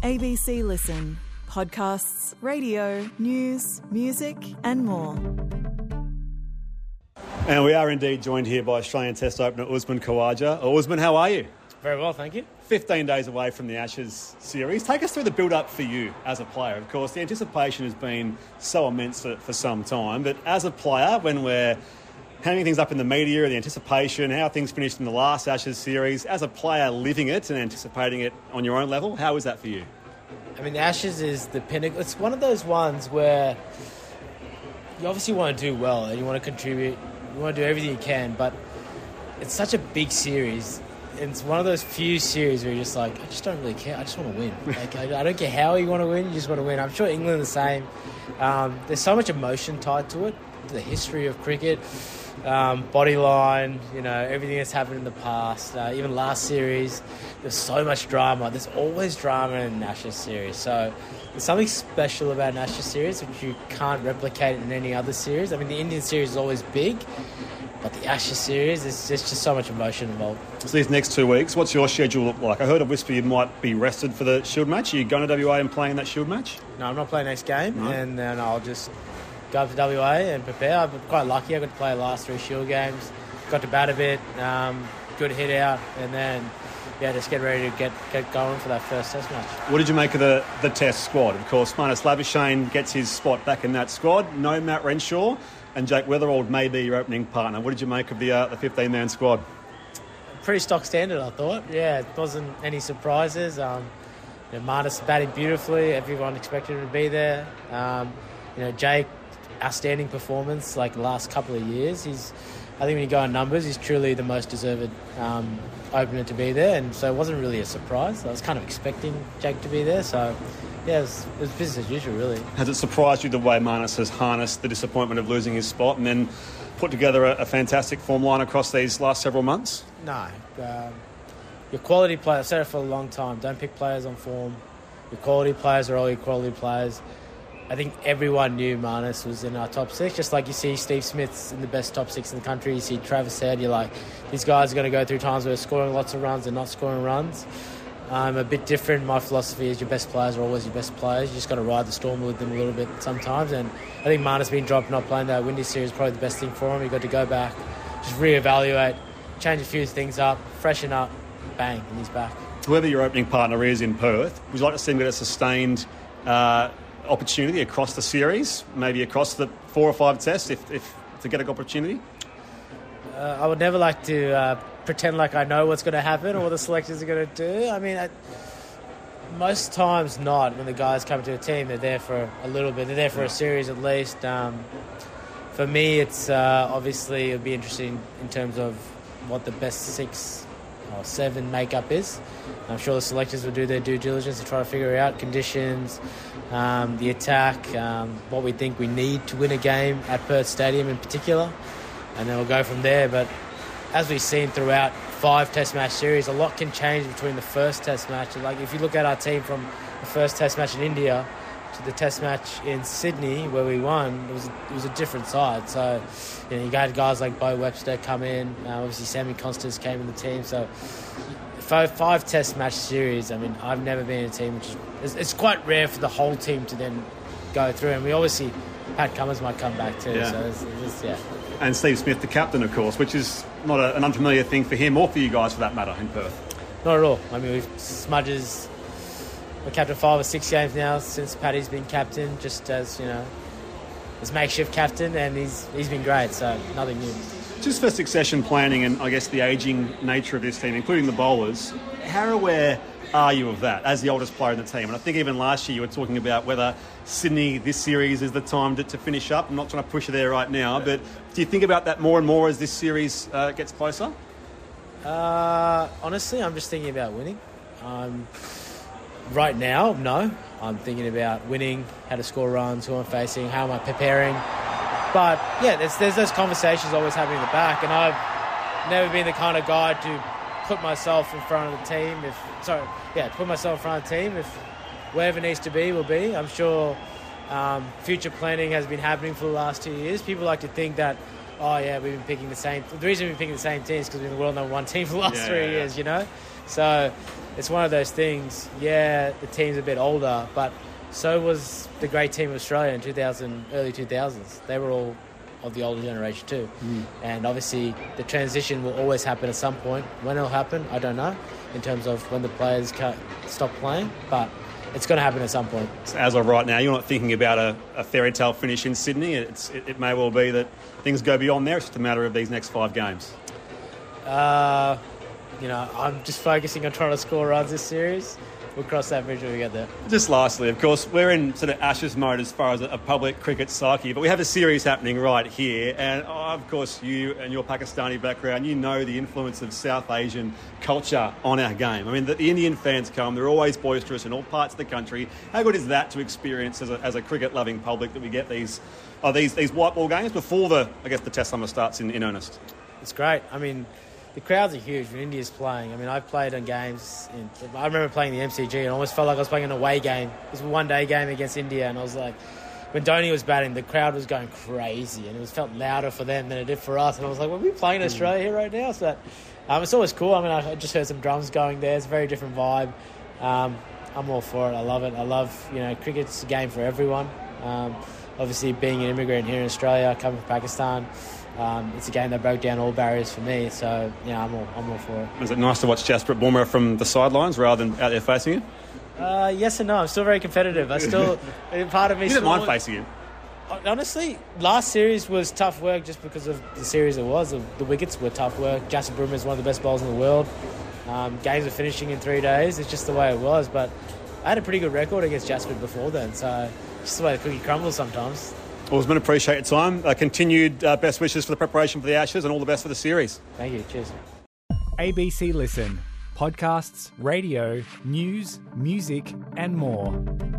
ABC Listen. Podcasts, radio, news, music and more. And we are indeed joined here by Australian Test opener Usman Khawaja. Usman, how are you? Very well, thank you. 15 days away from the Ashes series. Take us through the build-up for you as a player. Of course, the anticipation has been so immense for some time, but as a player, when we're hanging things up in the media, the anticipation, how things finished in the last Ashes series, as a player living it and anticipating it on your own level, how is that for you? I mean, the Ashes is the pinnacle. It's one of those ones where you obviously want to do well and you want to contribute, you want to do everything you can, but it's such a big series. It's one of those few series where you're just like, I just don't really care. I just want to win. Like, I don't care how you want to win. You just want to win. I'm sure England are the same. There's so much emotion tied to it. The history of cricket, body line, everything that's happened in the past. Even last series, there's so much drama. There's always drama in an Ashes series. So there's something special about an Ashes series which you can't replicate in any other series. I mean, the Indian series is always big. But the Ashes series, there's just so much emotion involved. So these next 2 weeks, what's your schedule look like? I heard a whisper you might be rested for the Shield match. Are you going to WA and playing that Shield match? No, I'm not playing next game, No. and then I'll just go up to WA and prepare. I'm quite lucky. I got to play the last 3 Shield games. Got to bat a bit, good hit out, and then just get ready to get going for that first Test match. What did you make of the Test squad? Of course, Marnus Labuschagne gets his spot back in that squad. No Matt Renshaw. And Jake Weatherald may be your opening partner. What did you make of the 15-man squad? Pretty stock standard, I thought. Yeah, it wasn't any surprises. Marnus batting beautifully. Everyone expected him to be there. Jake, outstanding performance like the last couple of years. I think when you go on numbers, he's truly the most deserved opener to be there. And so it wasn't really a surprise. I was kind of expecting Jake to be there. So yeah, it was business as usual, really. Has it surprised you the way Marnus has harnessed the disappointment of losing his spot and then put together a fantastic form line across these last several months? No. Your quality players, I've said it for a long time, don't pick players on form. Your quality players are all your quality players. I think everyone knew Marnus was in our top 6, just like you see Steve Smith's in the best top 6 in the country. You see Travis Head, you're like, these guys are going to go through times where they're scoring lots of runs and not scoring runs. I'm a bit different. My philosophy is your best players are always your best players. You just got to ride the storm with them a little bit sometimes. And I think Marnus being dropped, not playing that Windy series is probably the best thing for him. He got to go back, just reevaluate, change a few things up, freshen up, bang, and he's back. Whoever your opening partner is in Perth, would you like to see him get a sustained opportunity across the series, maybe across the 4 or 5 tests, if to get an opportunity? I would never like to pretend like I know what's going to happen or what the selectors are going to do. I mean, most times not. When the guys come to a team, they're there for a little bit. They're there for a series at least. For me, it's obviously it'll be interesting in terms of what the best 6 or 7 makeup is. I'm sure the selectors will do their due diligence to try to figure out conditions, the attack, what we think we need to win a game at Perth Stadium in particular, and then we'll go from there. But as we've seen throughout 5 Test match series, a lot can change between the first Test match. Like if you look at our team from the first Test match in India to the Test match in Sydney where we won, it was a different side. So you had guys like Bo Webster come in. Obviously Sammy Constance came in the team. So 5 Test match series. I mean, I've never been in a team which it's quite rare for the whole team to then go through. And we obviously Pat Cummins might come back too. Yeah. So it's And Steve Smith, the captain, of course, which is not an unfamiliar thing for him or for you guys, for that matter, in Perth. Not at all. I mean, we've Smudges, we're captain 5 or 6 games now since Paddy's been captain, just as makeshift captain, and he's been great. So nothing new. Just for succession planning and I guess the ageing nature of this team, including the bowlers, how aware are you of that as the oldest player in the team? And I think even last year you were talking about whether Sydney, this series, is the time to finish up. I'm not trying to push you there right now, but do you think about that more and more as this series gets closer? Honestly, I'm just thinking about winning. Right now, no. I'm thinking about winning, how to score runs, who I'm facing, how am I preparing. But yeah, there's those conversations always happening in the back, and I've never been the kind of guy to put myself in front of the team. Put myself in front of the team. If wherever needs to be, will be. I'm sure future planning has been happening for the last 2 years. People like to think that, Oh, yeah, we've been picking the same... The reason we've been picking the same team is because we've been the world number one team for the last 3 years, you know? So it's one of those things. Yeah, the team's a bit older, but so was the great team of Australia in early 2000s. They were all of the older generation too. And obviously the transition will always happen at some point. When it'll happen, I don't know, in terms of when the players stop playing, but it's going to happen at some point. So as of right now, you're not thinking about a fairy tale finish in Sydney. It may well be that things go beyond there. It's just a matter of these next 5 games. I'm just focusing on trying to score runs this series. We'll cross that bridge when we get there. Just lastly, of course, we're in sort of Ashes mode as far as a public cricket psyche, but we have a series happening right here. And, of course, you and your Pakistani background, you know the influence of South Asian culture on our game. I mean, the Indian fans come, they're always boisterous in all parts of the country. How good is that to experience as a cricket-loving public that we get these white ball games before the Test summer starts in earnest? It's great. I mean, the crowds are huge when India's playing. I mean, I've played on games. I remember playing the MCG and almost felt like I was playing an away game. It was a one-day game against India, and I was like, when Dhoni was batting, the crowd was going crazy, and it felt louder for them than it did for us. And I was like, well, we're playing in Australia here right now. So it's always cool. I mean, I just heard some drums going there. It's a very different vibe. I'm all for it. I love it. I love, cricket's a game for everyone. Obviously, being an immigrant here in Australia, coming from Pakistan, it's a game that broke down all barriers for me, so I'm all for it. Is it nice to watch Jasprit Bumrah from the sidelines rather than out there facing him? Yes and no. I'm still very competitive. Part of me. You didn't mind facing him? Honestly, last series was tough work just because of the series it was. The wickets were tough work. Jasprit Bumrah is one of the best bowlers in the world. Games are finishing in 3 days. It's just the way it was. But I had a pretty good record against Jasprit before then, so just the way the cookie crumbles sometimes. Well, Osman, appreciate your time. Continued best wishes for the preparation for the Ashes and all the best for the series. Thank you. Cheers. ABC Listen. Podcasts, radio, news, music and more.